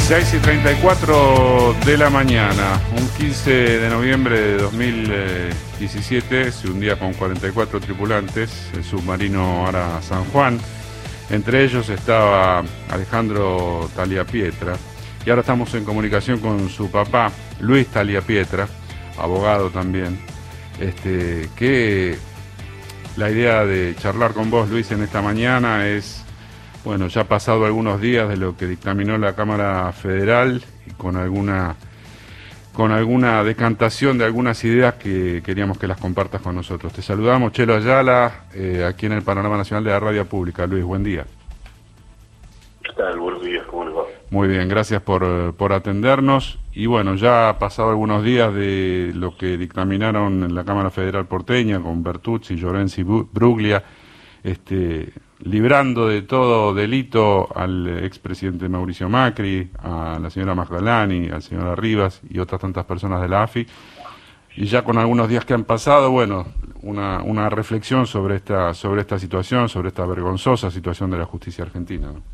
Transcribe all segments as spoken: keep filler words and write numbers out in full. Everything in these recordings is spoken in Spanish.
seis y treinta y cuatro de la mañana, un quince de noviembre de dos mil diecisiete, se hundía con cuarenta y cuatro tripulantes el submarino Ara San Juan. Entre ellos estaba Alejandro Tagliapietra, y ahora estamos en comunicación con su papá, Luis Tagliapietra, abogado también. Este, que la idea de charlar con vos, Luis, en esta mañana es, bueno, ya ha pasado algunos días de lo que dictaminó la Cámara Federal y con alguna con alguna decantación de algunas ideas que queríamos que las compartas con nosotros. Te saludamos, Chelo Ayala, eh, aquí en el Panorama Nacional de la Radio Pública. Luis, buen día. ¿Qué tal? Buenos días, ¿cómo les va? Muy bien, gracias por, por atendernos. Y bueno, ya ha pasado algunos días de lo que dictaminaron en la Cámara Federal porteña con Bertuzzi, Llorenzi, Bruglia, este, librando de todo delito al expresidente Mauricio Macri, a la señora Magdalani, al señor Arribas y otras tantas personas de la A F I. Y ya con algunos días que han pasado, bueno, una, una reflexión sobre esta, sobre esta situación, sobre esta vergonzosa situación de la justicia argentina, ¿no?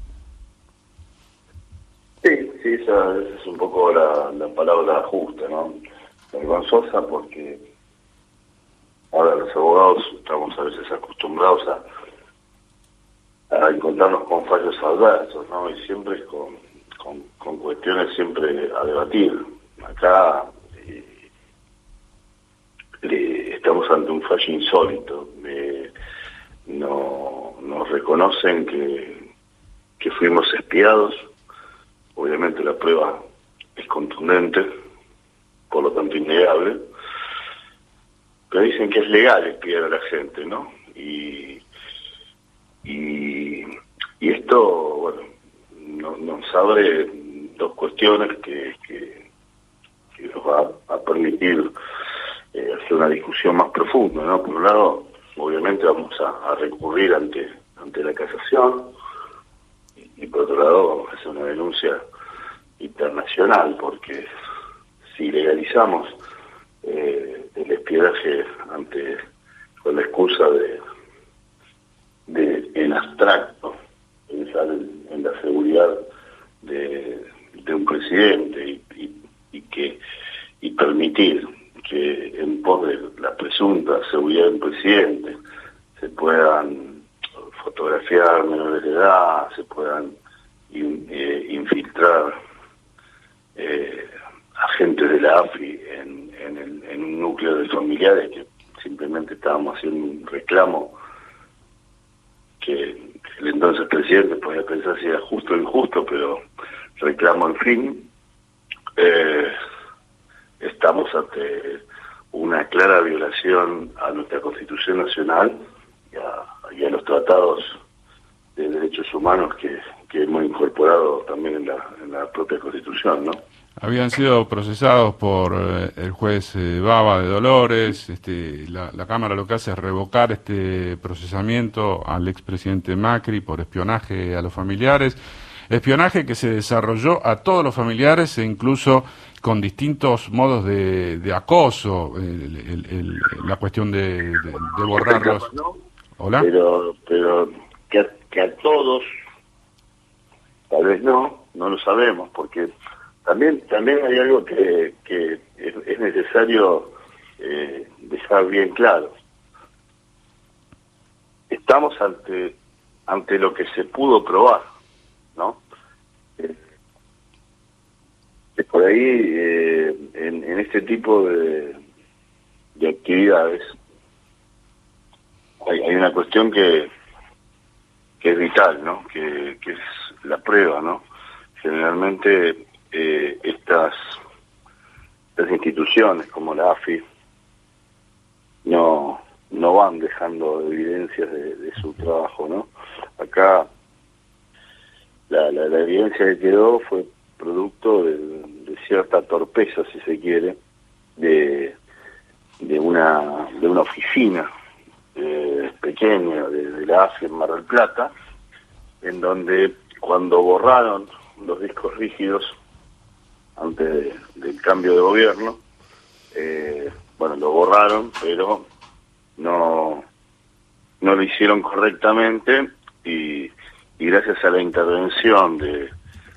Sí, sí, esa, esa es un poco la, la palabra justa, ¿no? Vergonzosa porque ahora los abogados estamos a veces acostumbrados a, a encontrarnos con fallos adversos, ¿no? Y siempre con, con, con cuestiones siempre a debatir. Acá eh, eh, estamos ante un fallo insólito. Eh, no, nos reconocen que, que fuimos espiados. Obviamente la prueba es contundente, por lo tanto innegable, pero dicen que es legal espiar a la gente, ¿no? Y y, y esto, bueno, no, nos abre dos cuestiones que, que, que nos va a permitir eh, hacer una discusión más profunda, ¿no? Por un lado, obviamente vamos a, a recurrir ante, ante la casación, y por otro lado vamos a hacer una denuncia internacional, porque si legalizamos eh, el espionaje ante con la excusa de, de en abstracto pensar en, en la seguridad de, de un presidente y, y, y que y permitir que en pos de la presunta seguridad del presidente se puedan fotografiar menores de edad, se puedan in, eh, infiltrar eh, agentes de la A F I en, en, el, en un núcleo de familiares que simplemente estábamos haciendo un reclamo que el entonces presidente podía pensar si era justo o injusto, pero reclamo en fin. Eh, estamos ante una clara violación a nuestra Constitución Nacional y a, y a los tratados de derechos humanos que, que hemos incorporado también en la, en la propia Constitución, ¿no? Habían sido procesados por eh, el juez eh, Baba de Dolores. Este, la, la Cámara lo que hace es revocar este procesamiento al expresidente Macri por espionaje a los familiares, espionaje que se desarrolló a todos los familiares e incluso con distintos modos de, de acoso, el, el, el, la cuestión de, de, de borrarlos. ¿No? ¿Hola? Pero, pero que, a, que a todos, tal vez no, no lo sabemos, porque también también hay algo que, que es, es necesario eh, dejar bien claro. Estamos ante ante lo que se pudo probar, ¿no? Eh, por ahí, eh, en, en este tipo de, de actividades, hay, hay una cuestión que, que es vital, ¿no? Que, que es la prueba, ¿no? Generalmente eh, estas, estas instituciones como la A F I no no van dejando evidencias de, de su trabajo, ¿no? Acá la, la, la evidencia que quedó fue producto de, de cierta torpeza, si se quiere, de, de una de una oficina eh, pequeña de, de la A F I en Mar del Plata, en donde cuando borraron los discos rígidos antes de, del cambio de gobierno, eh, bueno, lo borraron, pero no no lo hicieron correctamente y, y gracias a la intervención de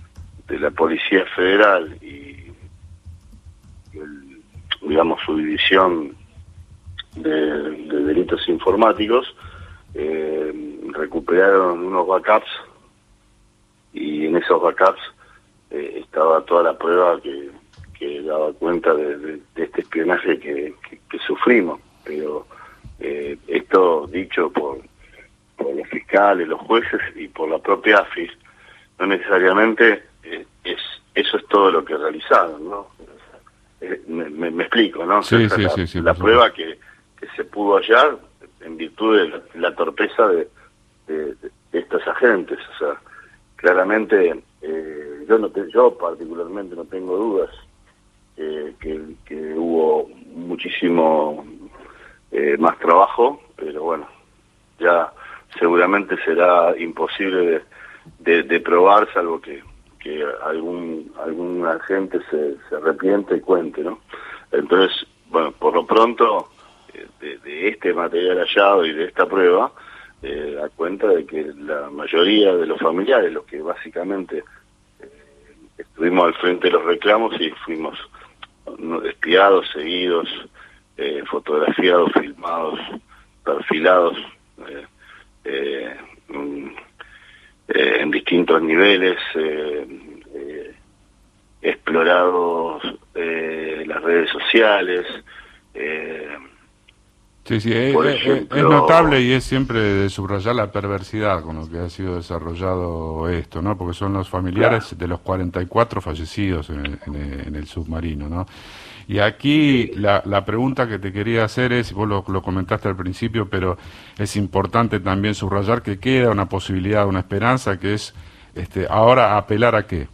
de la Policía Federal y, y el, digamos, su división de, de delitos informáticos, eh, recuperaron unos backups, y en esos backups eh, estaba toda la prueba que, que daba cuenta de, de, de este espionaje que, que, que sufrimos. Pero eh, esto dicho por, por los fiscales, los jueces y por la propia A F I, no necesariamente eh, es eso es todo lo que realizaron, ¿no? Eh, me, me, me explico, ¿no? Sí, o sea, sí, la, sí, sí, la prueba que, que se pudo hallar en virtud de la, la torpeza de, de, de estos agentes. O sea, claramente eh, yo no te, yo particularmente no tengo dudas eh, que, que hubo muchísimo eh, más trabajo, pero bueno, ya seguramente será imposible de, de, de probar, salvo que, que algún algún agente se, se arrepiente y cuente, ¿no? Entonces, bueno, por lo pronto, de, de este material hallado y de esta prueba, eh, da cuenta de que la mayoría de los familiares, los que básicamente eh, estuvimos al frente de los reclamos y fuimos espiados, seguidos, eh, fotografiados, filmados, perfilados, eh, eh, eh, en distintos niveles, eh, eh, explorados eh, las redes sociales. Eh, sí, sí, es, ejemplo, es notable y es siempre de subrayar la perversidad con lo que ha sido desarrollado esto, ¿no? Porque son los familiares claro. de los cuarenta y cuatro fallecidos en el, en el, en el submarino, ¿no? Y aquí la, la pregunta que te quería hacer es, vos lo, lo comentaste al principio, pero es importante también subrayar que queda una posibilidad, una esperanza, que es este, ahora apelar a qué.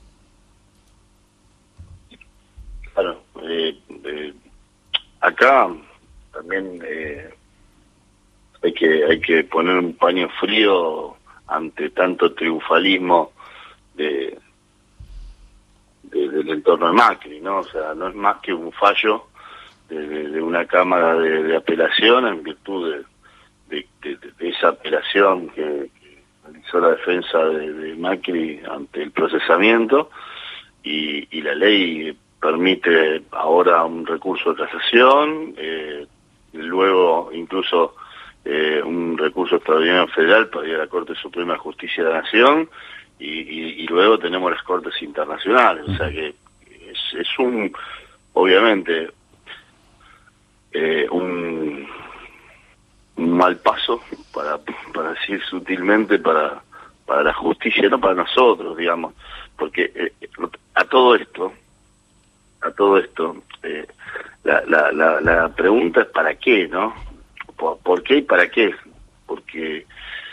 Claro, eh, eh, acá también eh, hay que hay que poner un paño frío ante tanto triunfalismo de, de del entorno de Macri, ¿no? O sea, no es más que un fallo de, de, de una cámara de, de apelación en virtud de, de, de, de esa apelación que, que realizó la defensa de, de Macri ante el procesamiento, y, y la ley permite ahora un recurso de casación, eh, luego incluso eh, un recurso extraordinario federal para ir a la Corte Suprema de Justicia de la Nación, y, y, y luego tenemos las Cortes Internacionales. O sea que es, es un, obviamente, eh, un, un mal paso, para, para decir sutilmente, para, para la justicia, no para nosotros, digamos, porque eh, a todo esto, a todo esto, eh, la, la, la, la pregunta es ¿para qué, no? ¿Por, por qué y para qué? Porque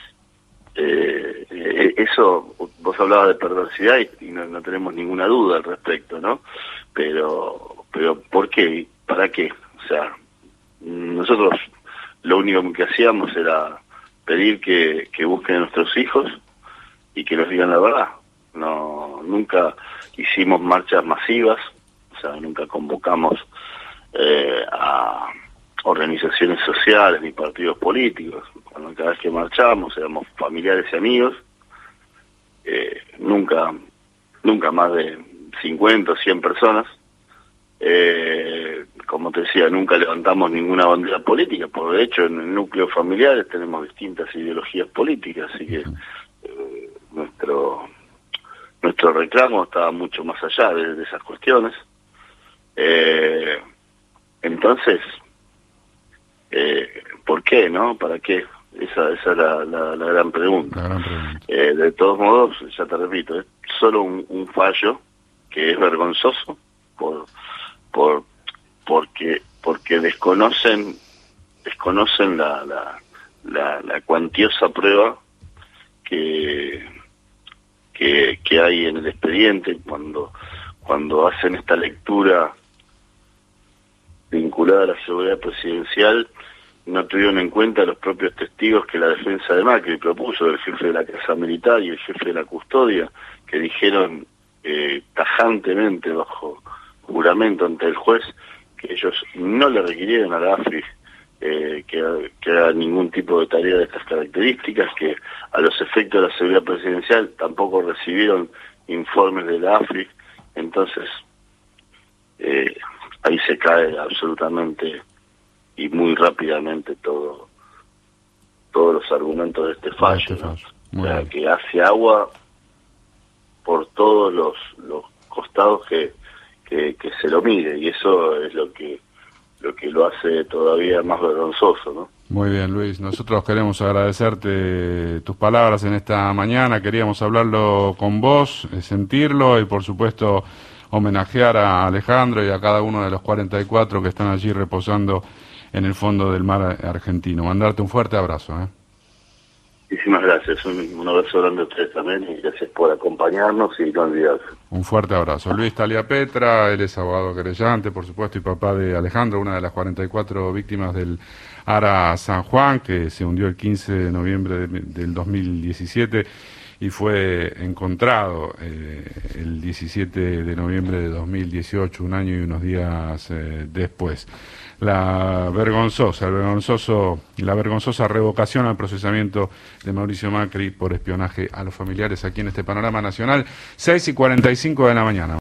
eh, eso, vos hablabas de perversidad y, y no, no tenemos ninguna duda al respecto, ¿no? Pero, pero ¿por qué y para qué? O sea, nosotros lo único que hacíamos era pedir que, que busquen a nuestros hijos y que nos digan la verdad. No, nunca hicimos marchas masivas. O sea, nunca convocamos eh, a organizaciones sociales ni partidos políticos. Cuando cada vez que marchamos éramos familiares y amigos. Eh, nunca, nunca más de cincuenta o cien personas. Eh, como te decía, nunca levantamos ninguna bandera política. Por de hecho, en el núcleo familiar tenemos distintas ideologías políticas, así que eh, nuestro nuestro reclamo estaba mucho más allá de, de esas cuestiones. Eh, entonces, eh, ¿por qué, no? ¿Para qué? Esa, esa es la, la, la gran pregunta. La gran pregunta. Eh, de todos modos, ya te repito, es solo un, un fallo que es vergonzoso por por porque porque desconocen desconocen la la, la, la cuantiosa prueba que, que que hay en el expediente. Cuando cuando hacen esta lectura vinculada a la seguridad presidencial, no tuvieron en cuenta los propios testigos que la defensa de Macri propuso, el jefe de la Casa Militar y el jefe de la Custodia, que dijeron eh, tajantemente, bajo juramento ante el juez, que ellos no le requirieron a la A F I eh, que, que haga ningún tipo de tarea de estas características, que a los efectos de la seguridad presidencial tampoco recibieron informes de la A F I, entonces eh, ahí se cae absolutamente y muy rápidamente todo todos los argumentos de este fallo, este ¿no? fallo. O sea, que hace agua por todos los, los costados que, que, que se lo mire, y eso es lo que lo que lo hace todavía más vergonzoso, ¿no? Muy bien, Luis. Nosotros queremos agradecerte tus palabras en esta mañana. Queríamos hablarlo con vos, eh, sentirlo y, por supuesto, homenajear a Alejandro y a cada uno de los cuarenta y cuatro que están allí reposando en el fondo del mar argentino. Mandarte un fuerte abrazo, ¿eh? Muchísimas gracias. Un, un abrazo grande a ustedes también y gracias por acompañarnos y no olvidarse. Un fuerte abrazo. Luis Tagliapietra, él es abogado querellante, por supuesto, y papá de Alejandro, una de las cuarenta y cuatro víctimas del Ara San Juan, que se hundió el quince de noviembre de, del dos mil diecisiete y fue encontrado eh, el diecisiete de noviembre de dos mil dieciocho, un año y unos días eh, después. La vergonzosa, el vergonzoso, la vergonzosa revocación al procesamiento de Mauricio Macri por espionaje a los familiares aquí en este panorama nacional, seis y cuarenta y cinco de la mañana.